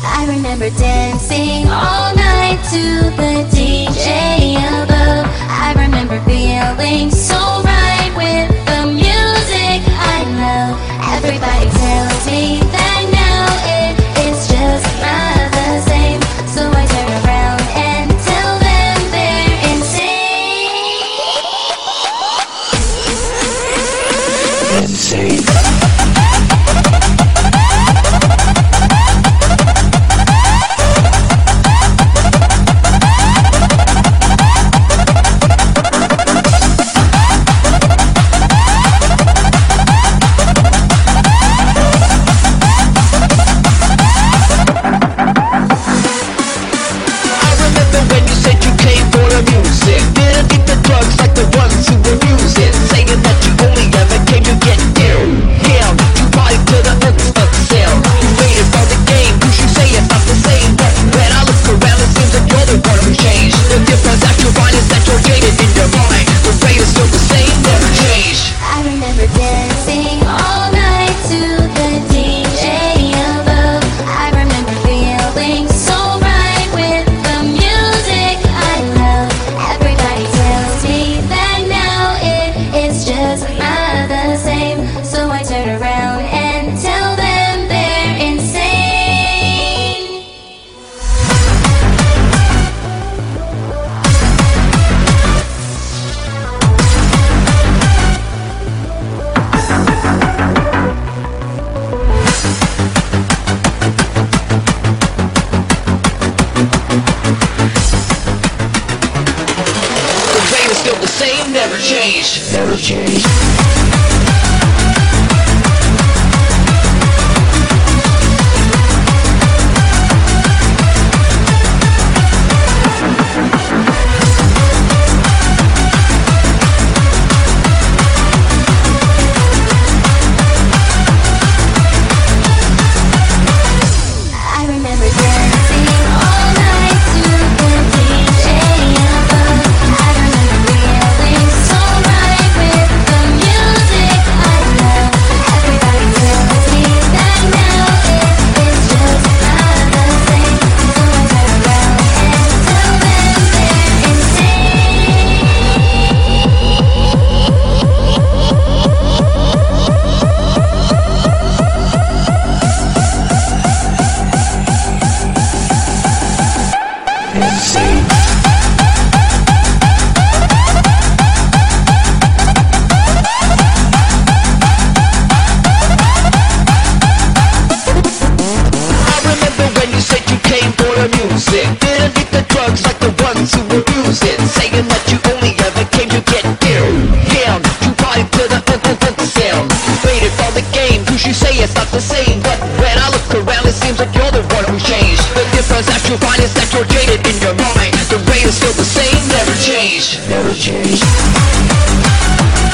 I remember dancing all night to the DJ above. I remember feeling so right with the music I love. Everybody tells me that now it is just not the same, so I turn around and tell them they're insane. Insane. Still the same, never changed. Never changed. Insane. Music. Didn't need the drugs like the ones who abuse it, saying that you only ever came to get down. You party to the sound. Waited for the game, who you say it's not the same, but when I look around it seems like you're the one who changed. The difference that you find is that you're jaded in your mind. The rate is still the same, never changed. Never changed.